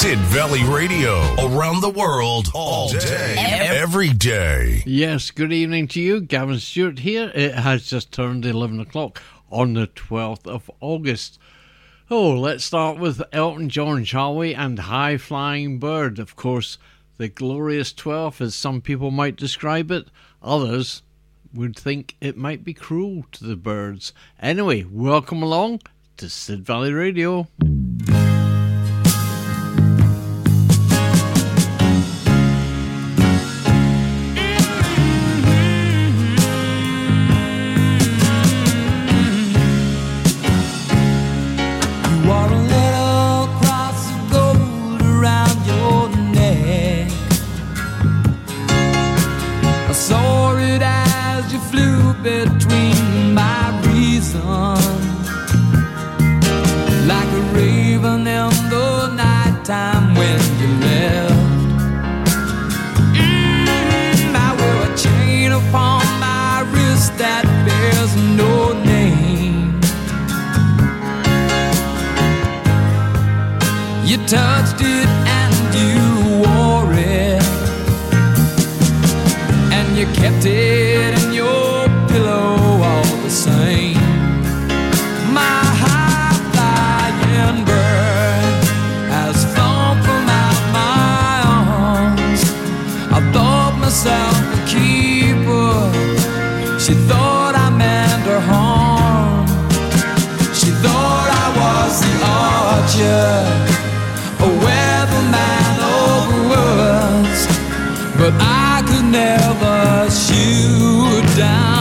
Sid Valley Radio, around the world, all day, every day. Yes, good evening to you. Gavin Stewart here. It has just turned 11 o'clock on the 12th of August. Oh, let's start with Elton John, shall we? And High Flying Bird. Of course, the glorious 12, as some people might describe it. Others would think it might be cruel to the birds. Anyway, welcome along to Sid Valley Radio. Between my reason, like a raven in the nighttime when you left. I wear a chain upon my wrist that bears no name. You touched it and you wore it, and you kept it in your all the same. My high-flying bird has flown from out my arms. I thought myself a keeper. She thought I meant her harm. She thought I was the archer, a weatherman of words, but I could never shoot down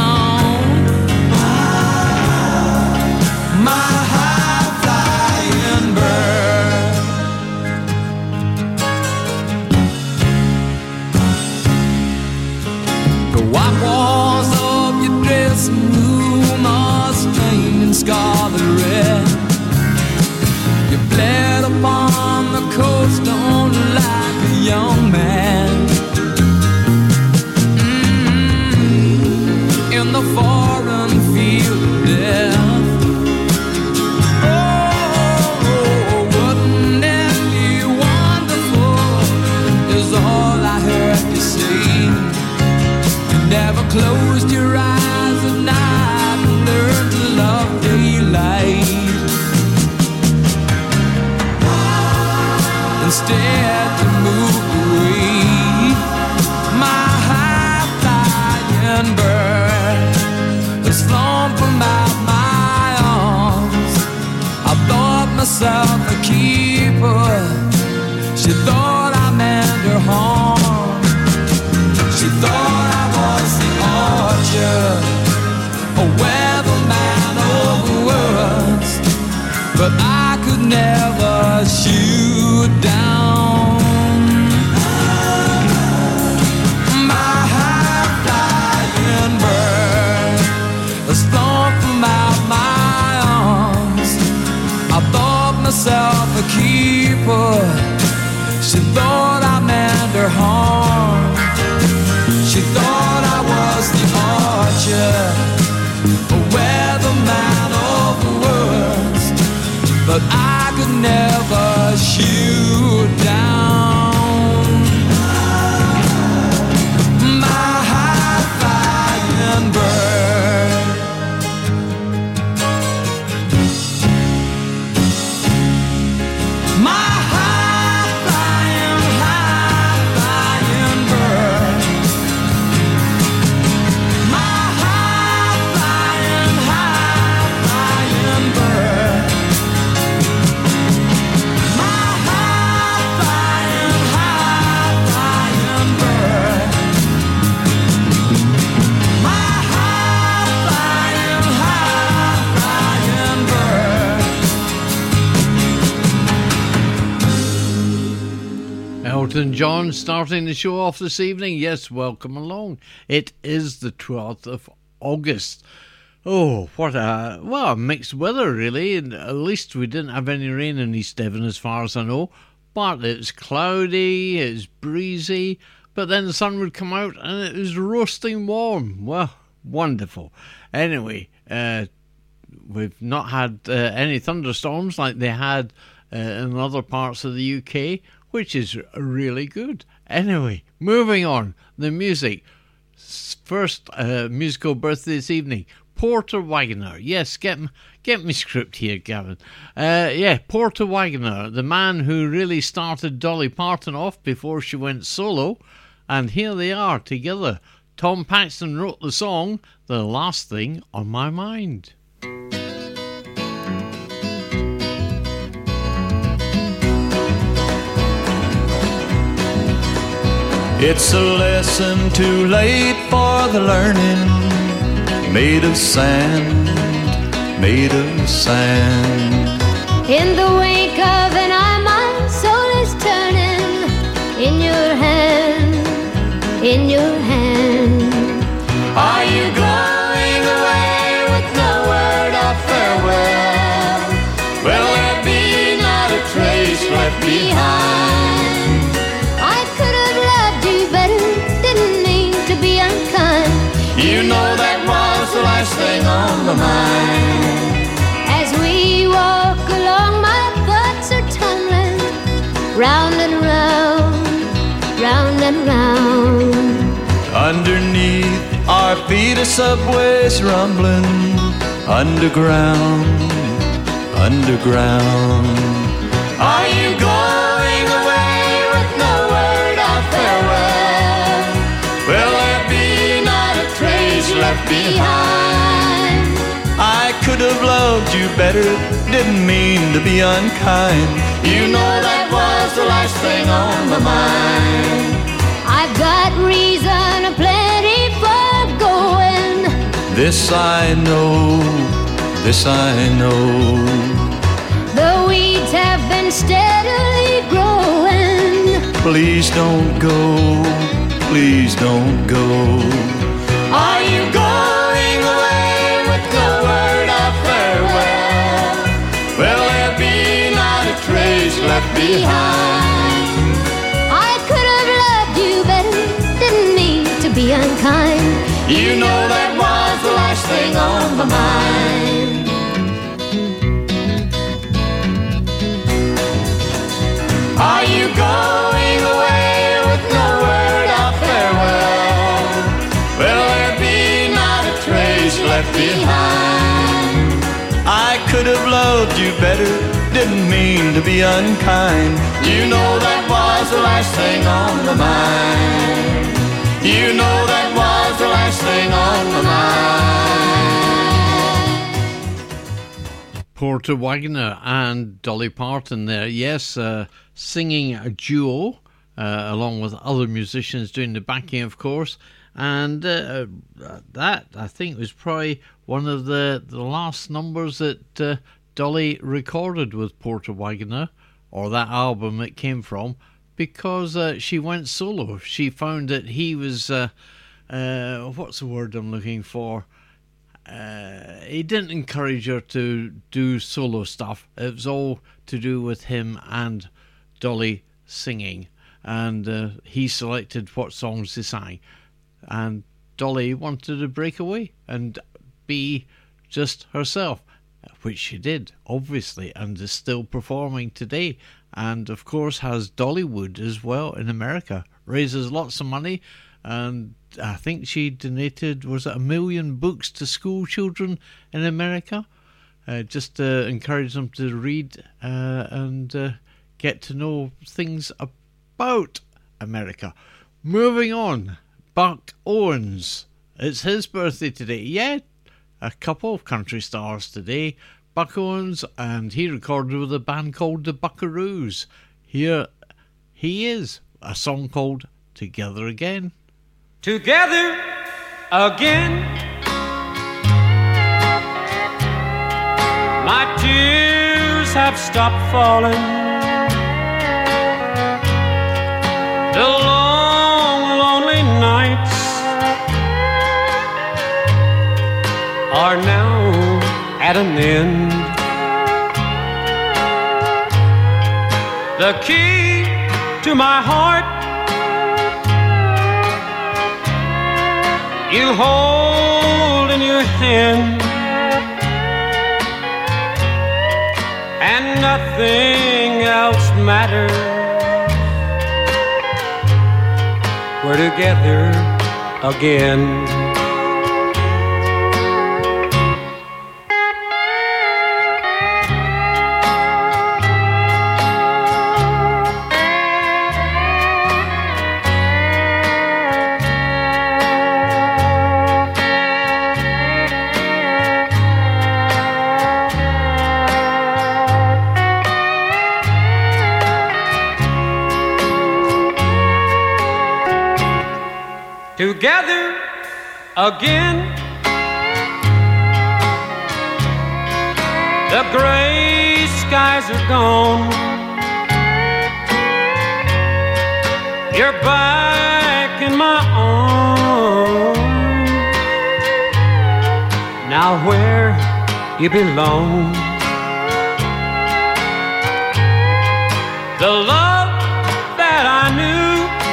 scarlet red. You bled upon the coast on like a young man. In the foreign field of death. Oh, wouldn't it be wonderful, is all I heard you say. You never closed your eyes at night and learned to love daylight. Instead you moved away. My high-flying bird has flown from out my arms. I thought myself a keeper. She thought I meant her harm. She thought I was the archer, a weatherman of words, but I could never shoot down my high-flying bird has flown from out my arms. I thought myself a keeper. She thought I meant her harm. She thought I was the archer, a weatherman of words, but I could never shoot down my high-flying bird. My high-flying bird. My high-flying bird. My high-flying bird. My high-flying bird. Elton John starting the show off this evening. Yes, welcome along. It is the 12th of August. Oh, what a mixed weather, really. And at least we didn't have any rain in East Devon as far as I know. But it's cloudy, it's breezy, but then the sun would come out and it was roasting warm. Well, wonderful. Anyway, we've not had any thunderstorms like they had in other parts of the UK, which is really good. Anyway, moving on, the music. First musical birthday this evening, Porter Wagoner. Yes, get me script here, Gavin. Porter Wagoner, the man who really started Dolly Parton off before she went solo. And here they are together. Tom Paxton wrote the song, The Last Thing on My Mind. It's a lesson too late for the learning, made of sand, made of sand. In the wake of an eye, my soul is turning. In your hand, in your hand. Are you going away with no word of farewell? Will there be not a trace left behind? You know that was the last thing on my mind. As we walk along, my thoughts are tumbling round and round, round and round. Underneath our feet a subway's rumbling, underground, underground. Are you going away with no word of farewell? Will there be left behind? I could have loved you better, didn't mean to be unkind. You know that was the last thing on my mind. I've got reason aplenty for going. This I know, this I know. The weeds have been steadily growing. Please don't go, please don't go. Are you going away with no word of farewell? Will there be not a trace left behind? I could have loved you better, didn't mean to be unkind. You know that was the last thing on my mind. Are you going away with no word of farewell? Will there be not a trace left behind? I could have loved you better, didn't mean to be unkind. You know that was the last thing on my mind. You know that was the last thing on my mind. Porter Wagoner and Dolly Parton there. Yes, singing a duo, along with other musicians doing the backing, of course. And that, I think, was probably one of the last numbers that Dolly recorded with Porter Wagoner, or that album it came from, because she went solo. She found that he was, what's the word I'm looking for? He didn't encourage her to do solo stuff. It was all to do with him and Dolly singing. And he selected what songs they sang. And Dolly wanted to break away and be just herself, which she did, obviously, and is still performing today. And, of course, has Dollywood as well in America. Raises lots of money, and I think she donated, was it 1 million books to school children in America? Just to encourage them to read and get to know things about America. Moving on. Buck Owens. It's his birthday today. Yeah, a couple of country stars today. Buck Owens, and he recorded with a band called the Buckaroos. Here he is, a song called Together Again. Together again. My tears have stopped falling. The long, lonely nights are now at an end. The key to my heart you hold in your hand, and nothing matters. We're together again. Together again. The gray skies are gone. You're back in my arms. Now where you belong. The love that I knew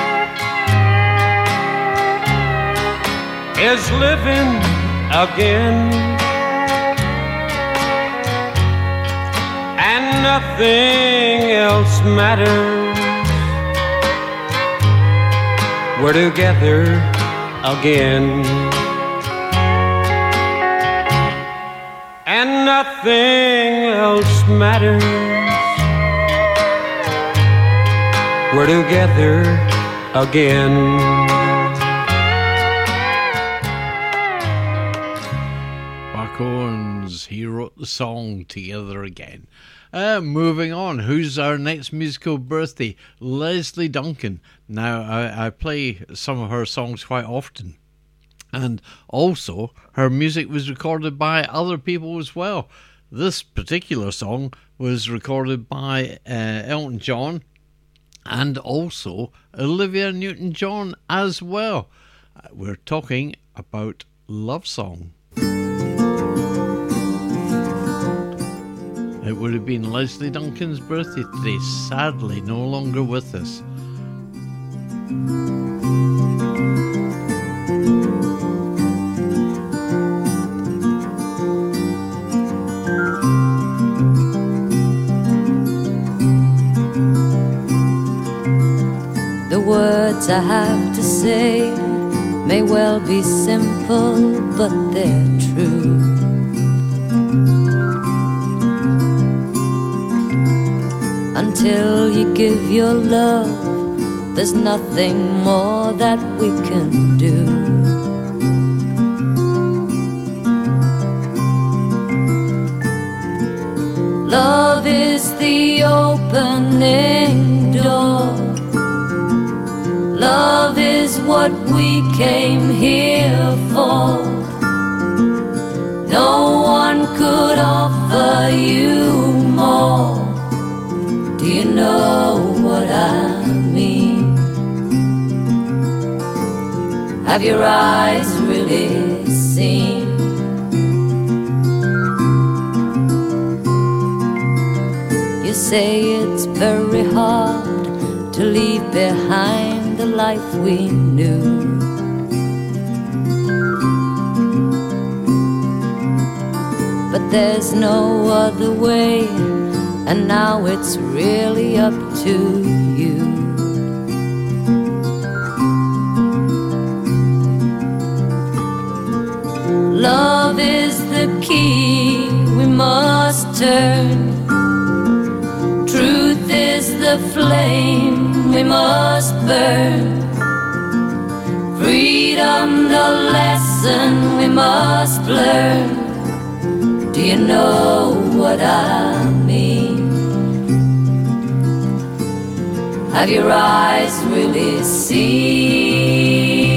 is living again, and nothing else matters. We're together again, and nothing else matters. We're together again. He wrote the song Together Again. Moving on, who's our next musical birthday? Leslie Duncan. Now, I play some of her songs quite often, and also her music was recorded by other people as well. This particular song was recorded by Elton John and also Olivia Newton-John as well. We're talking about Love Song. It would have been Leslie Duncan's birthday today, sadly no longer with us. The words I have to say may well be simple, but they're true. Until you give your love, there's nothing more that we can do. Love is the opening door. Love is what we came here for. No one could offer you more. Do you know what I mean? Have your eyes really seen? You say it's very hard to leave behind the life we knew. But there's no other way, and now it's really up to you. Love is the key we must turn. Truth is the flame we must burn. Freedom the lesson we must learn. Do you know what I mean? Have your eyes really seen?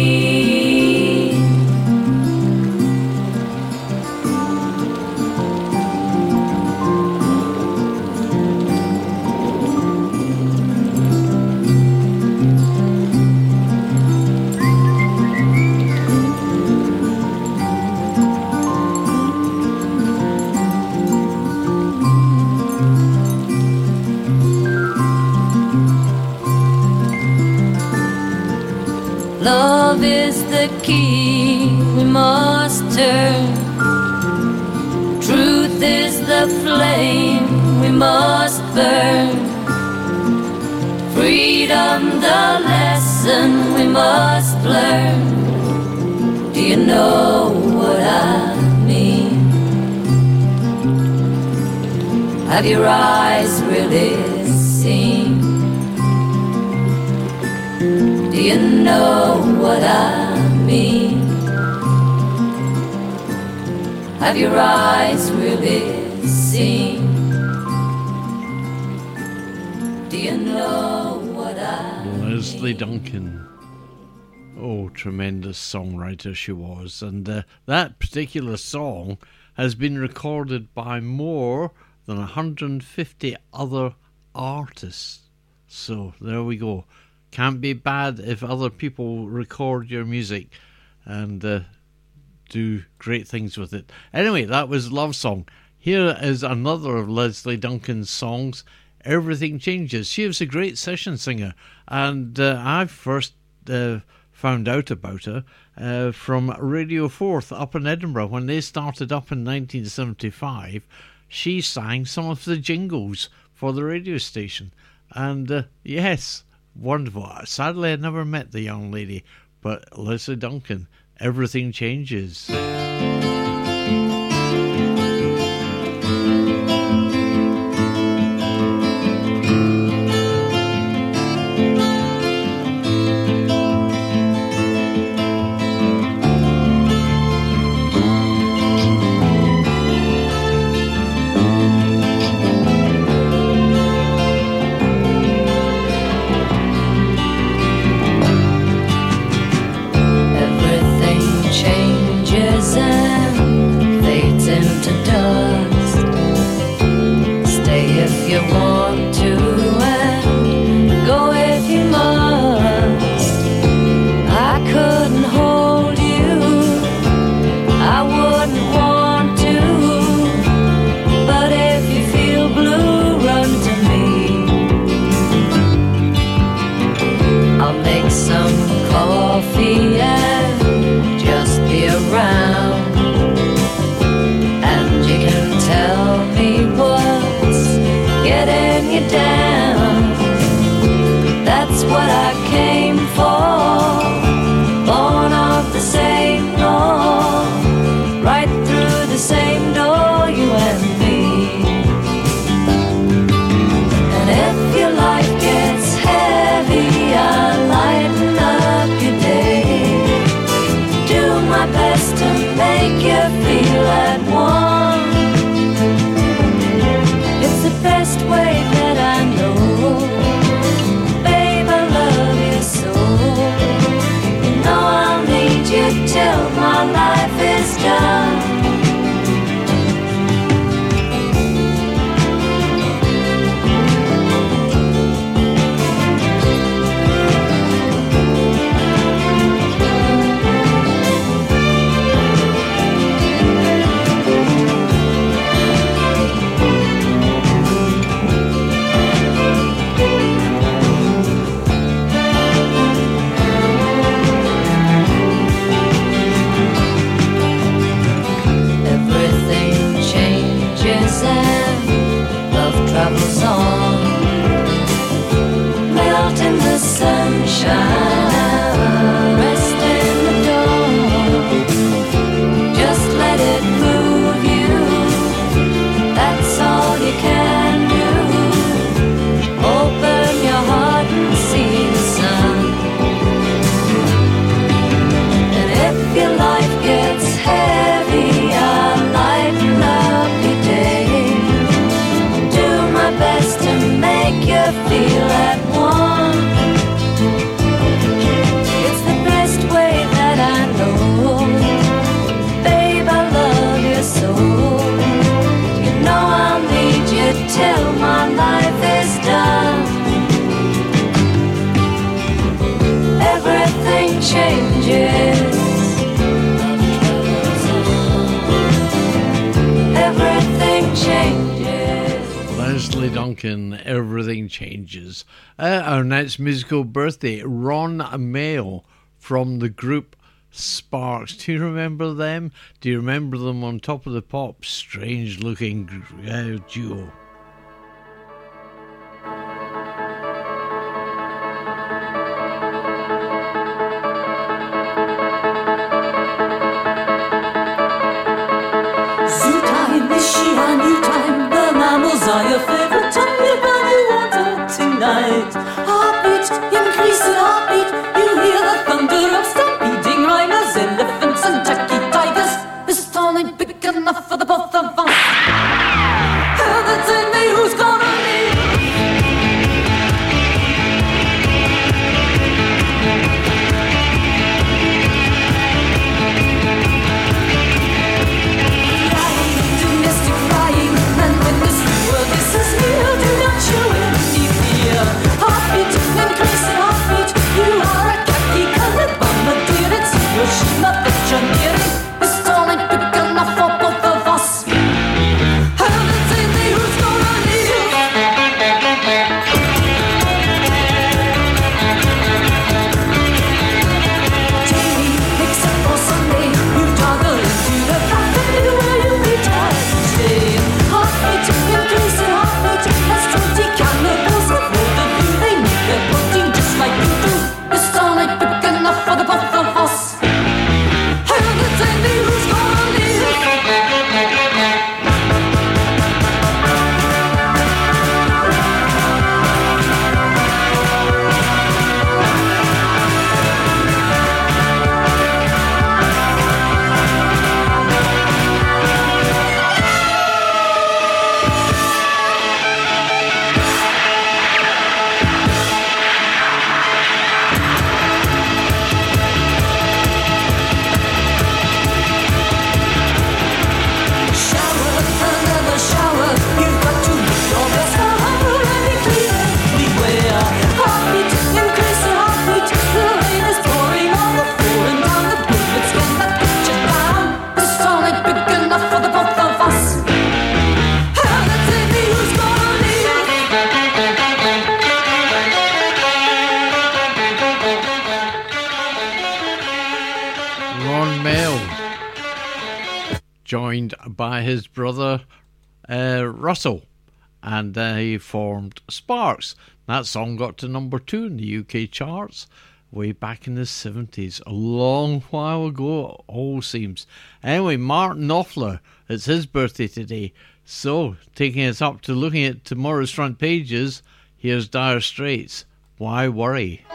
Love is the key we must turn. Truth is the flame we must burn. freedom, the lesson we must learn. Do you know what I mean? Have your eyes really seen? Do you know what I mean? Have your eyes really seen? Do you know what I mean? Leslie Duncan. Oh, tremendous songwriter she was. And that particular song has been recorded by more than 150 other artists. So there we go. Can't be bad if other people record your music and do great things with it. Anyway, that was Love Song. Here is another of Leslie Duncan's songs, Everything Changes. She was a great session singer, and I first found out about her from Radio 4th up in Edinburgh. When they started up in 1975, she sang some of the jingles for the radio station. And yes, wonderful. Sadly, I never met the young lady, but Leslie Duncan, Everything Changes. Everything Changes. Our next musical birthday, Ron Mail from the group Sparks. Do you remember them? Do you remember them on Top of the Pops? Strange looking duo. joined by his brother Russell, and they formed Sparks. That song got to number 2 in the UK charts way back in the 70s, a long while ago, it all seems. Anyway, Martin Knopfler, it's his birthday today, so taking us up to looking at tomorrow's front pages, here's Dire Straits, Why Worry?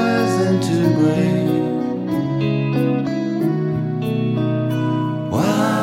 Why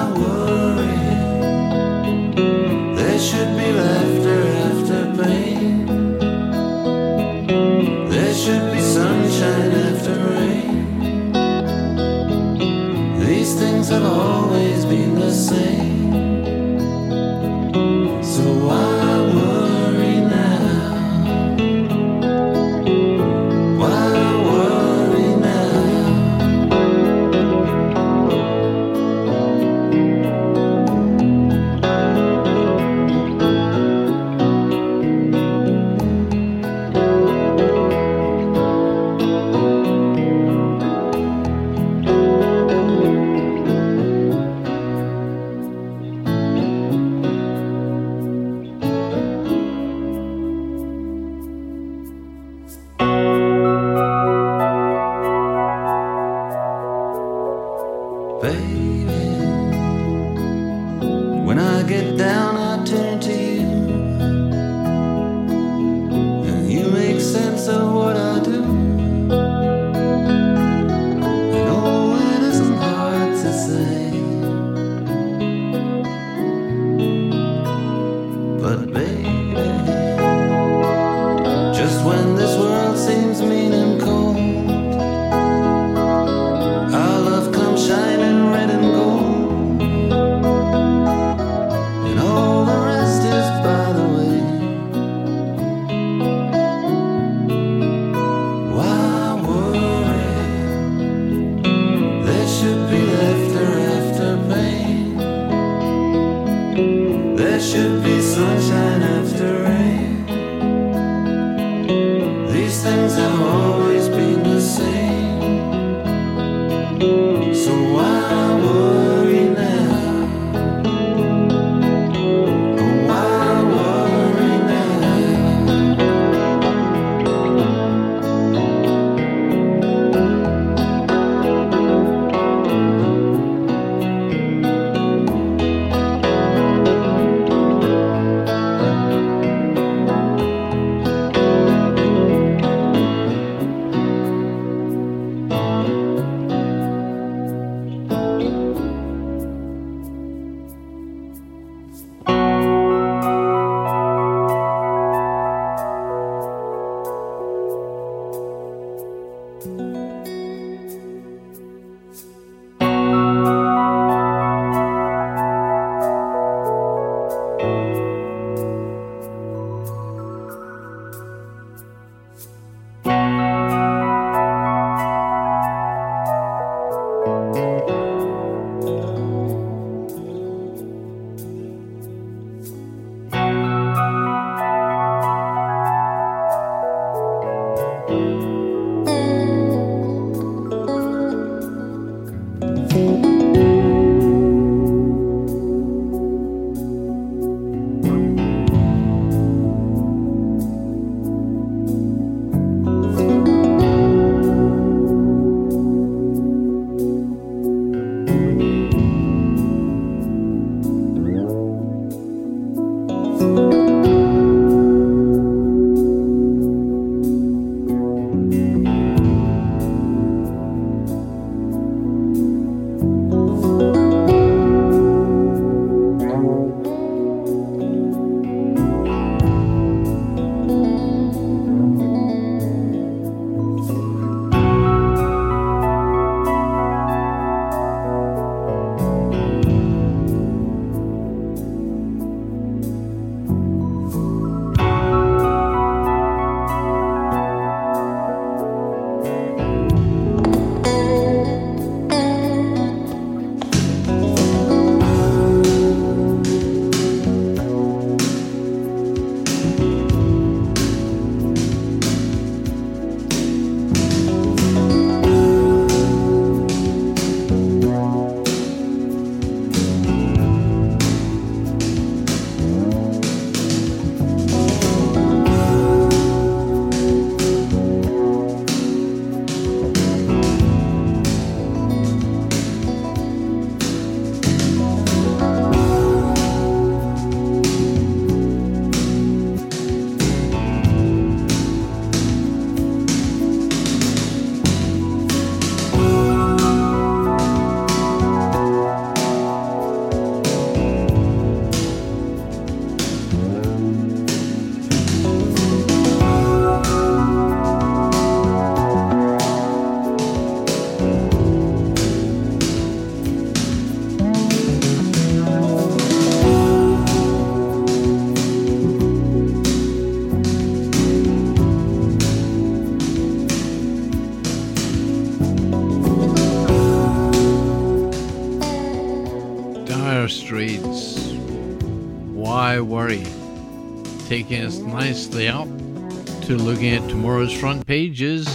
Why Worry? Taking us nicely up to looking at tomorrow's front pages.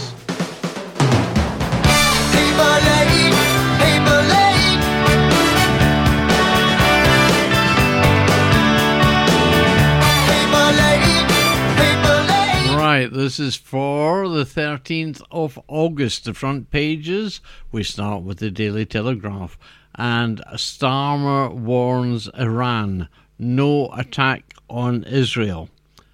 Paper lady, paper lady. Paper lady, paper lady. Right, this is for the 13th of August. The front pages, we start with the Daily Telegraph. And Starmer warns Iran, no attack on Israel.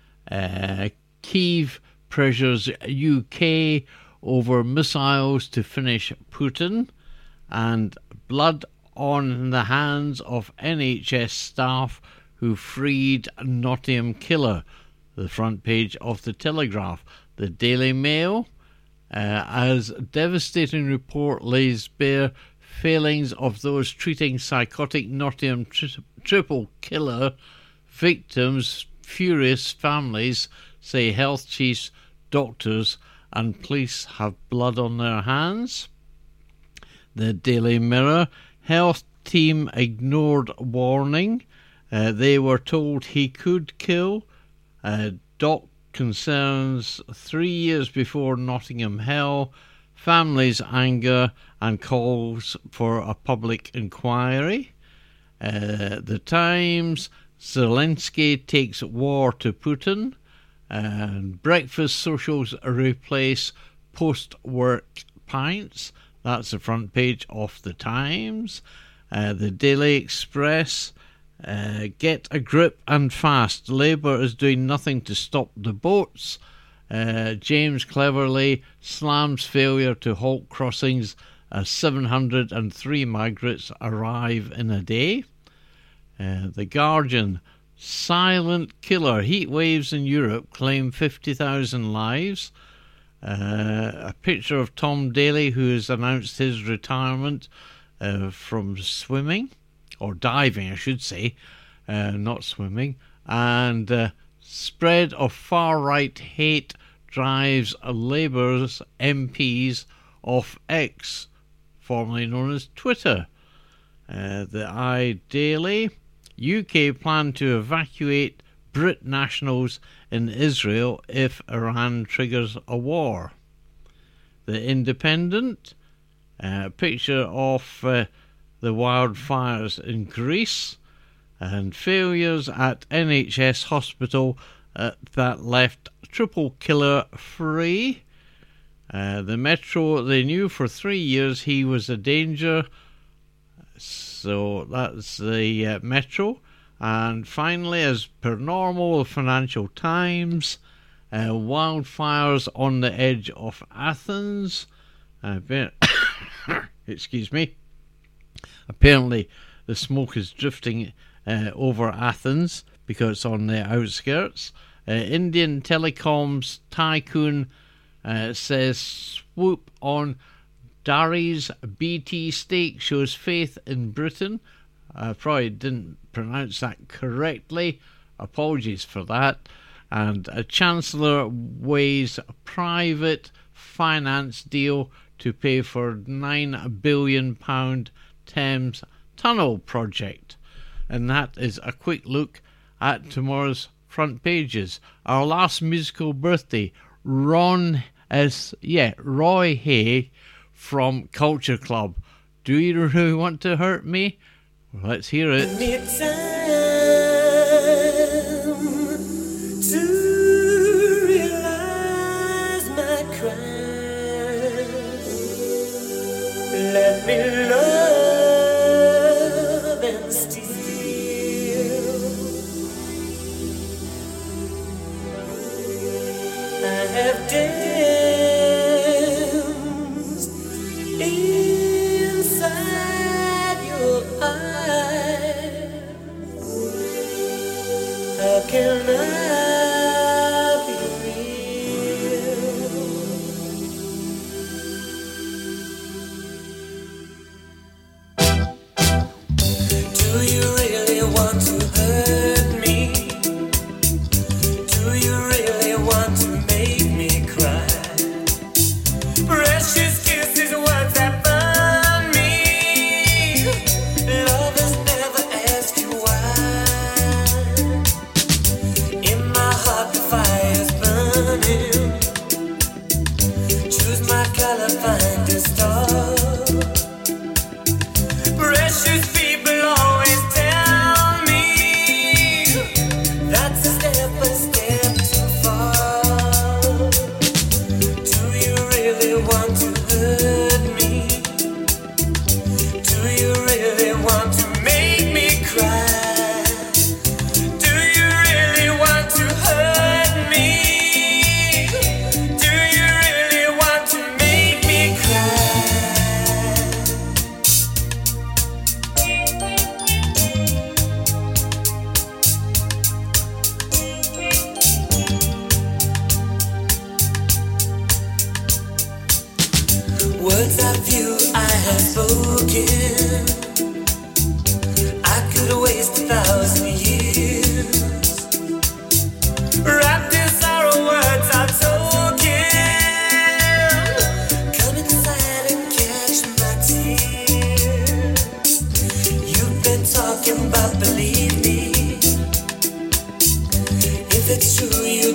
Kyiv pressures UK over missiles to finish Putin. And blood on the hands of NHS staff who freed Nottingham killer. The front page of the Telegraph. The Daily Mail, as devastating report lays bare failings of those treating psychotic Nottingham triple killer victims, furious families say health chiefs, doctors and police have blood on their hands. The Daily Mirror, health team ignored warning. They were told he could kill. Doc concerns 3 years before Nottingham hell. Families' anger and calls for a public inquiry. The Times, Zelensky takes war to Putin. And breakfast socials replace post-work pints. That's the front page of the Times. The Daily Express, get a grip and fast. Labour is doing nothing to stop the boats. James cleverly slams failure to halt crossings as 703 migrants arrive in a day. The Guardian, silent killer. Heat waves in Europe claim 50,000 lives. A picture of Tom Daley, who has announced his retirement from swimming, or diving I should say, not swimming. And spread of far-right hate drives Labour's MPs off X, formerly known as Twitter. The iDaily, UK plan to evacuate Brit nationals in Israel if Iran triggers a war. The Independent, picture of the wildfires in Greece, and failures at NHS hospital that left triple killer free. The Metro, they knew for 3 years he was a danger. So that's the Metro. And finally, as per normal, the Financial Times, wildfires on the edge of Athens. Excuse me. Apparently, the smoke is drifting over Athens because it's on the outskirts. Indian telecoms tycoon says swoop on Dari's BT stake shows faith in Britain. I probably didn't pronounce that correctly. Apologies for that. And a Chancellor weighs a private finance deal to pay for £9 billion Thames Tunnel project. And that is a quick look at tomorrow's front pages. Our last musical birthday, Roy Hay from Culture Club. Do you really want to hurt me? Well, let's hear it. It's time to realize my crime. Let me love and steal. I have danced inside your eyes. How can I be real? Do you really want to hurt me? Do you really want to make me cry? Precious kisses, words that burn me. Lovers never ask you why.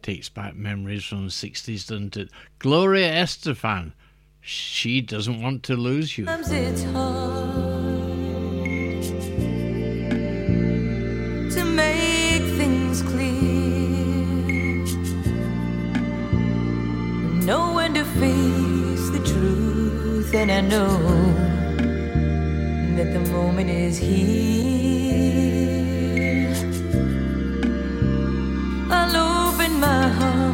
Takes back memories from the 60s, doesn't it? Gloria Estefan, She Doesn't Want to Lose You. It's hard to make things clear, know when to face the truth, and I know that the moment is here. I'll open my heart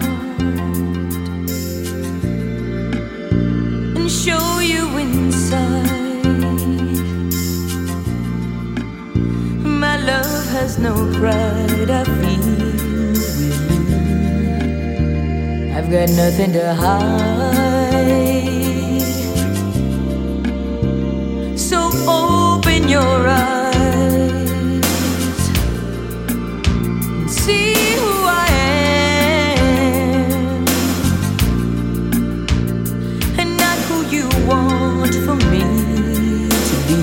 and show you inside. My love has no pride, I feel with you. I've got nothing to hide. So open your eyes and see who I am, and not who you want for me to be.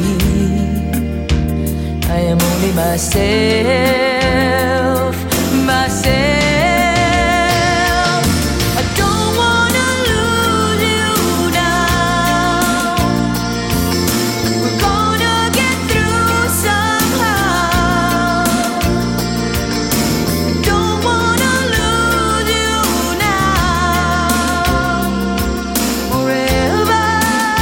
I am only myself, myself. I don't wanna lose you now. We're gonna get through somehow. Don't wanna lose you now. Forever.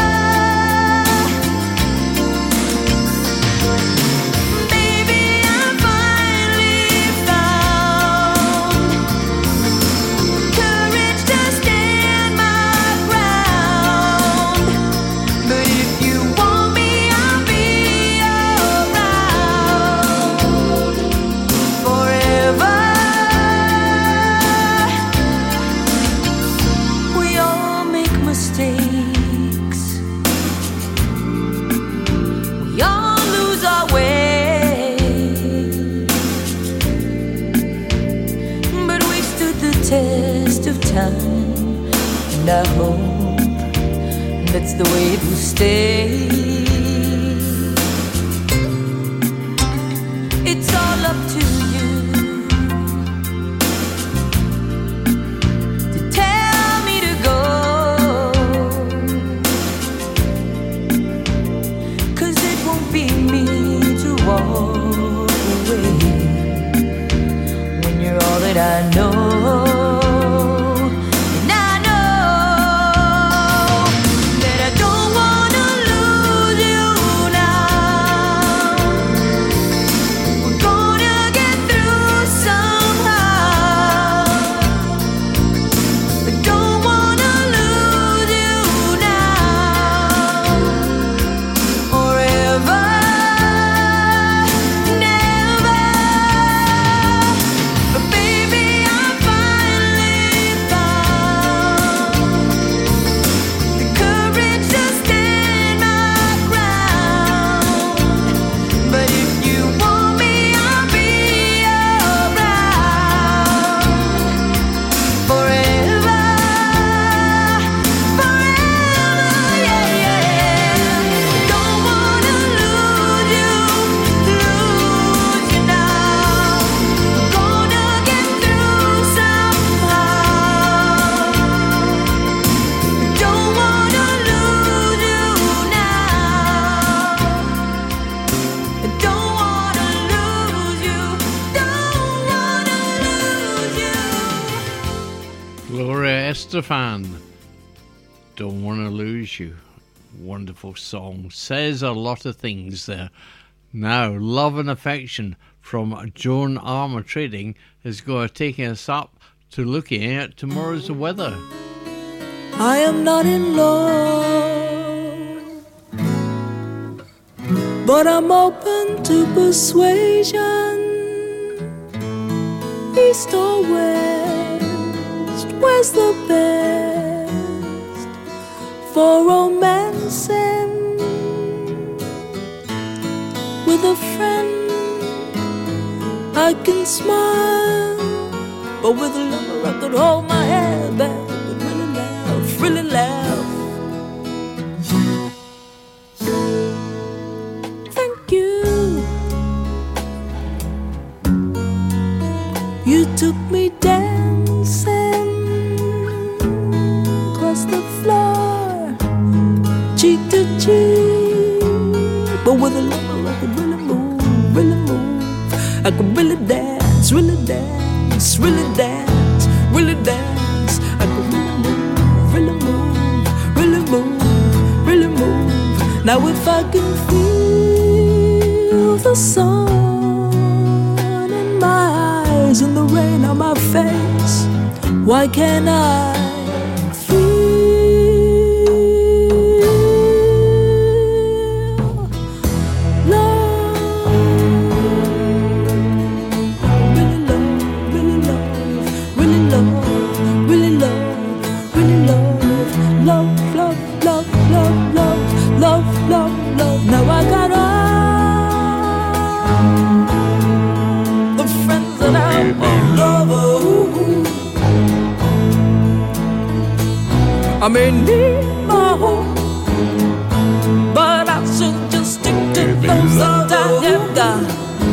Baby, I finally found courage to stand my ground. But if you want me, I'll be around forever. We all make mistakes. We all lose our way. But we stood the test of time, and I hope that's the way it will stay. It's all up to you to tell me to go, 'cause it won't be me to walk away when you're all that I know. And I know that I don't wanna lose you now. We're gonna get through somehow. I don't wanna lose you now. Forever, never. But baby, I finally found the courage to stand my ground. But if you want me, I'll be around forever, forever, yeah, yeah. Don't wanna lose you now. We're gonna get through somehow. Don't wanna lose you now. Don't wanna lose you. Don't wanna lose you. Gloria Estefan, Don't Wanna Lose You. Wonderful song. Says a lot of things there. Now, Love and Affection from Joan Armour Trading is going to take us up to looking at tomorrow's weather. I am not in love, but I'm open to persuasion. East or west, where's the best for romancing with a friend? I can smile, but with a lover I could hold my head back and really laugh, really laugh. Thank you. You took me dancing across the floor, cheek to cheek. But with a lover I could really move, really move. I could really dance, really dance, really dance, really dance. I could really move, really move, really move, really move. Now if I can feel the sun in my eyes and the rain on my face, why can't I feel love? Really love, really love, really love, really love, really love, love, love, love, love, love, love, love, love. Now I got all the friends that I love. I may need my home, but I should just stick to those that I have got.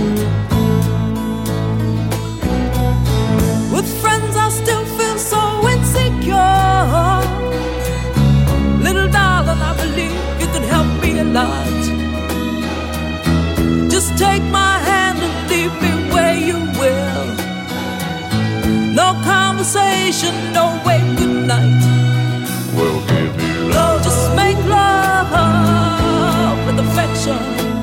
With friends I still feel so insecure. Little darling, I believe you could help me a lot. Just take my hand and lead me where you will. No conversation, no way, good night. We'll give you love. Just make love with affection.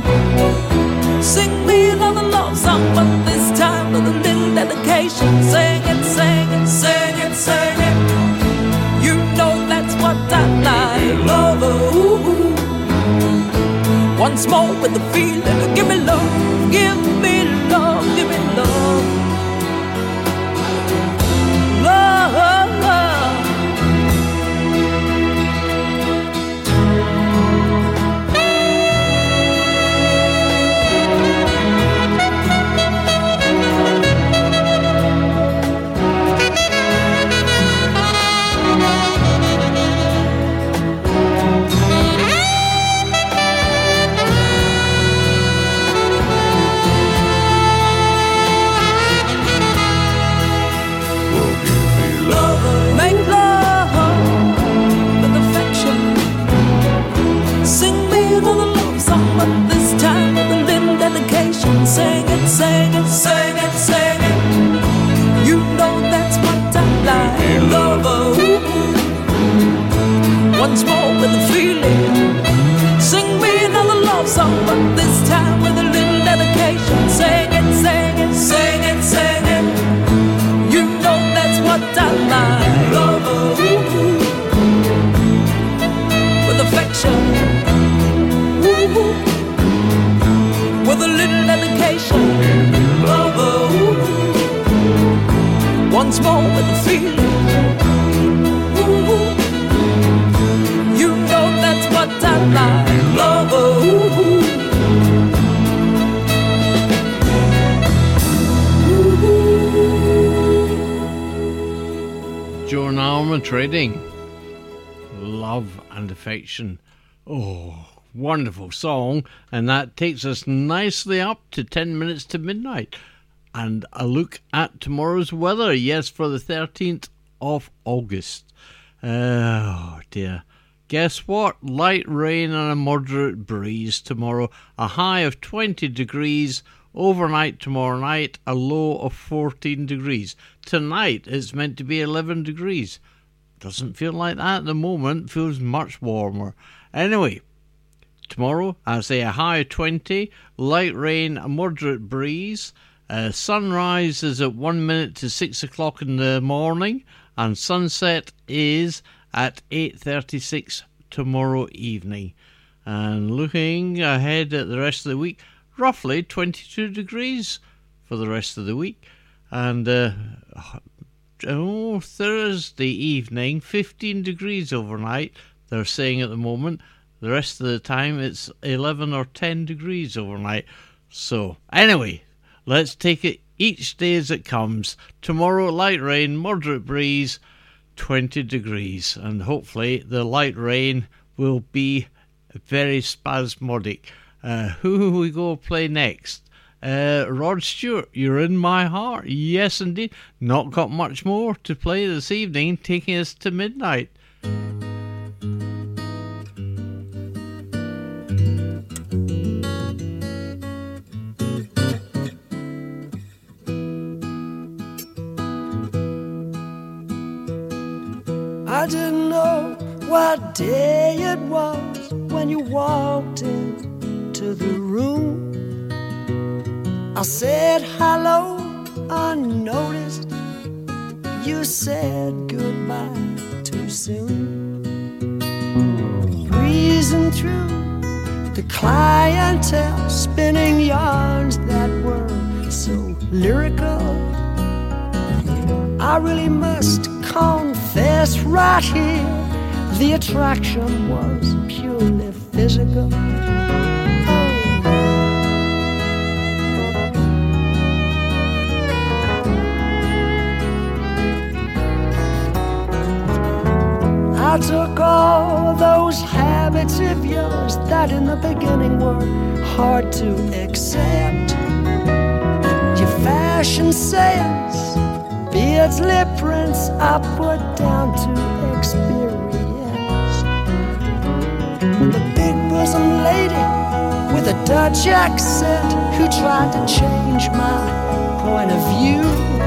Sing me another love song, but this time with a little dedication. Sing it, sing it, sing it, sing it. You know that's what I like. Love, ooh. Once more with the feeling. Give me love, give me love, give me love. Love, love. Sing it, sing it, sing it, sing it. You know that's what I like. Love, once more with a feeling. Sing me another love song, but this time with a little dedication. Sing it, sing it, sing it, sing it. You know that's what I like. Love, with affection. With a little dedication, love, once more with a feeling. Ooh, you know that's what I like, love. Joan Armatrading, Love and Affection. Oh, wonderful song, and that takes us nicely up to 10 minutes to midnight. And a look at tomorrow's weather. Yes, for the 13th of August. Oh dear. Guess what? Light rain and a moderate breeze tomorrow. A high of 20 degrees. Overnight tomorrow night, a low of 14 degrees. Tonight it's meant to be 11 degrees. Doesn't feel like that at the moment. Feels much warmer. Anyway, tomorrow, I say a high of 20, light rain, a moderate breeze. Sunrise is at 1 minute to 6 o'clock in the morning, and sunset is at 8:36 tomorrow evening. And looking ahead at the rest of the week, roughly 22 degrees for the rest of the week. And Thursday evening, 15 degrees overnight, they're saying at the moment. The rest of the time it's 11 or 10 degrees overnight. So anyway, let's take it each day as it comes. Tomorrow, light rain, moderate breeze, 20 degrees. And hopefully the light rain will be very spasmodic. Who will we go play next? Rod Stewart, You're in My Heart. Yes, indeed. Not got much more to play this evening, taking us to midnight. I didn't know what day it was when you walked into the room. I said hello unnoticed. You said goodbye too soon. Breezing through the clientele, spinning yarns that were so lyrical. I really must confess right here, the attraction was purely physical. I took all those habits of yours that in the beginning were hard to accept. Your fashion sense, beards, lip prints, I put down to experience. The big bosom lady with a Dutch accent who tried to change my point of view.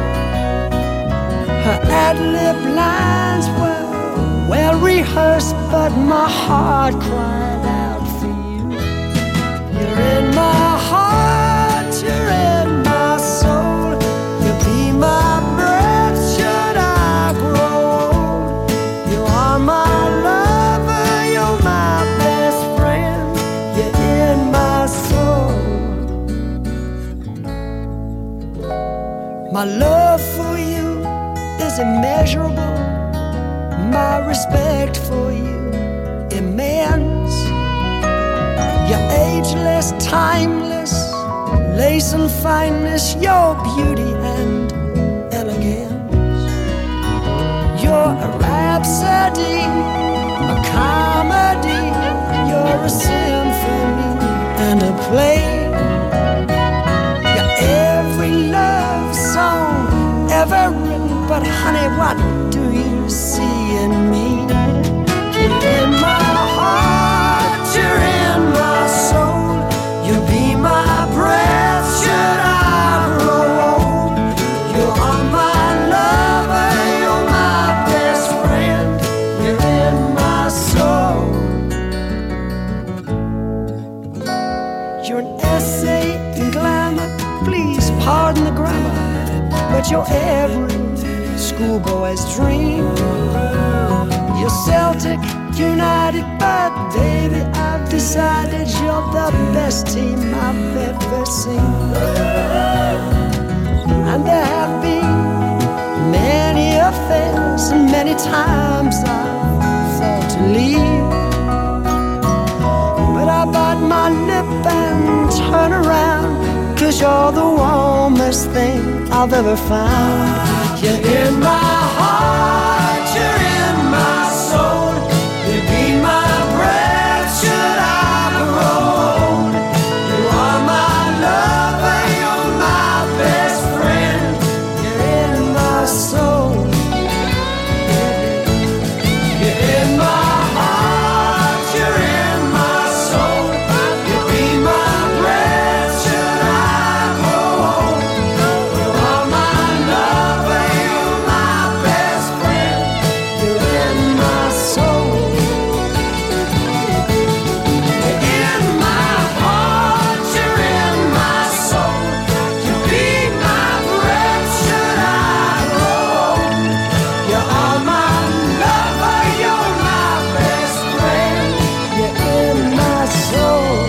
Her ad-lib lines were well rehearsed, but my heart cried out for you. You're in my heart, you're in my soul. You'll be my breath should I grow old. You are my lover, you're my best friend. You're in my soul. My love for you is immeasurable. My respect for you immense. You're ageless, timeless, lace and fineness, your beauty and elegance. You're a rhapsody, a comedy, you're a symphony and a play. You're every love song ever written, but honey, what do you see in me? You're in my heart, you're in my soul. You'll be my breath should I grow old. You are my lover, you're my best friend. You're in my soul. You're an essay in glamour, please pardon the grammar, but you're every schoolboy's dream. You're Celtic United, but baby, I've decided you're the best team I've ever seen. And there have been many affairs, and many times I've thought to leave, but I bite my lip and turn around, 'cause you're the warmest thing I've ever found. You're in my heart, you're in my soul. You'll be my breath should I grow old. You are my lover, you're my best friend. You're in my soul. You're in my heart, you're in my soul. You'll be my breath should I grow old. You are my lover, you're my best friend. You're in my soul. You're in my heart, you're in my soul. You'll be my breath should I grow old. You are my lover, you're my best friend. You're in my soul.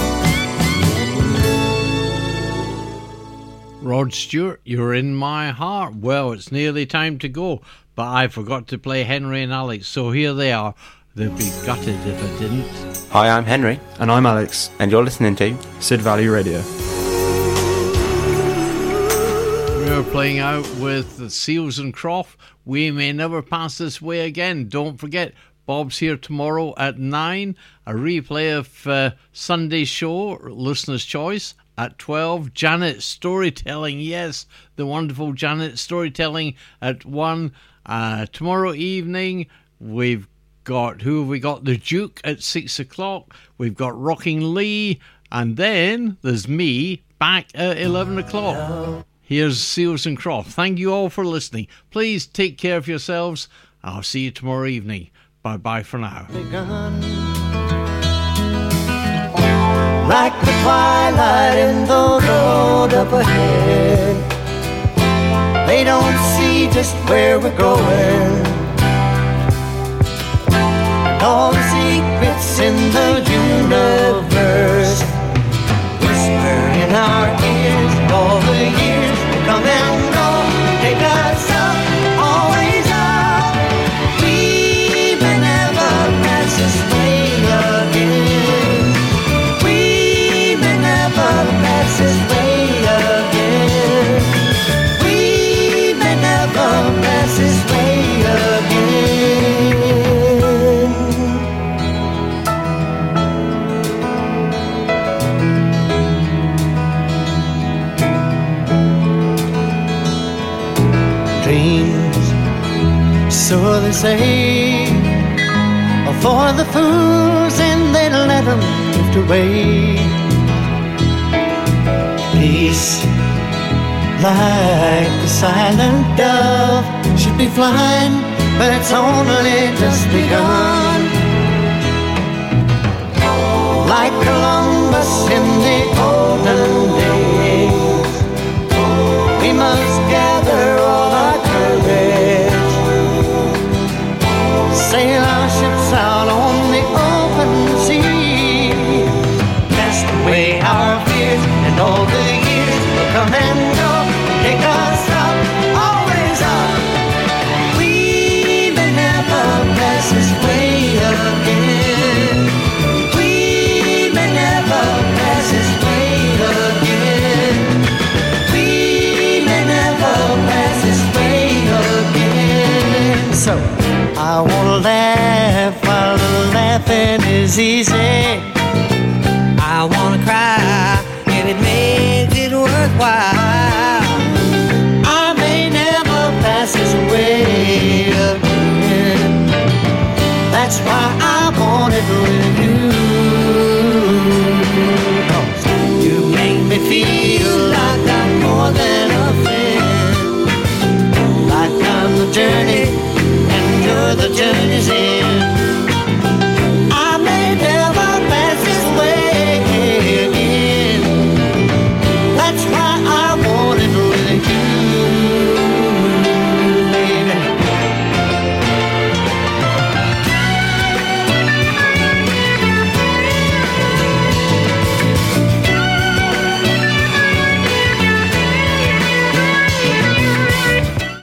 Rod Stewart, you're in my heart. Well, it's nearly time to go, but I forgot to play Henry and Alex, so here they are. They'd be gutted if I didn't. Hi, I'm Henry. And I'm Alex. And you're listening to Sid Valley Radio. We're playing out with the Seals and Croft. We may never pass this way again. Don't forget, Bob's here tomorrow at 9. A replay of Sunday's show, Listener's Choice, at 12. Janet Storytelling, yes, the wonderful Janet Storytelling at 1. Tomorrow evening, we've got, who have we got? The Duke at 6 o'clock. We've got Rocking Lee. And then there's me back at 11 o'clock. Here's Seals and Croft. Thank you all for listening. Please take care of yourselves I'll see you tomorrow evening. Bye-bye for now. Like the twilight in the road up ahead, they don't see just where we're going, and all the secrets in the universe whisper in our ears. All the years come and go, take us up, always up. We may never pass this way again. We may never pass this way again. We may never pass this way again. Dreams, so they say, are for the fools, and they let them drift away. Peace, like the silent dove, should be flying, but it's only just begun. Like Columbus in the olden days, we must gather all our courage, sail our ships out on the open sea, cast away our fears, and all the years will come and go, take us up, always up. We may never pass this way again. We may never pass this way again. We may never pass this way again. So I wanna laugh while the laughing is easy. I wanna cry and it makes it worthwhile. I may never pass this way again. That's why I want it with you.